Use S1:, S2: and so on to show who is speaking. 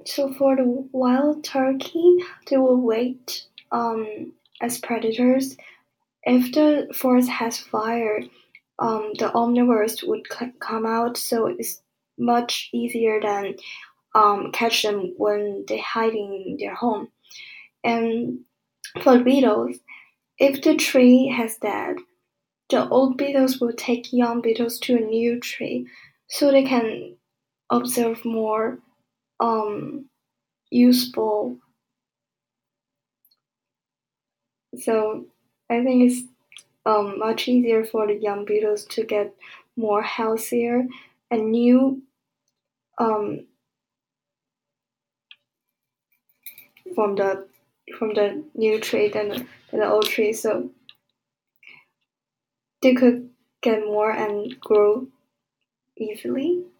S1: So for the wild turkey, they will wait as predators. If the forest has fire, the omnivores would come out, so it's much easier than catch them when they're hiding in their home. And for beetles, if the tree has dead, the old beetles will take young beetles to a new tree, so they can observe more useful. So I think it's much easier for the young beetles to get more healthier and new um, from the new tree than the old tree. So they could get more and grow easily.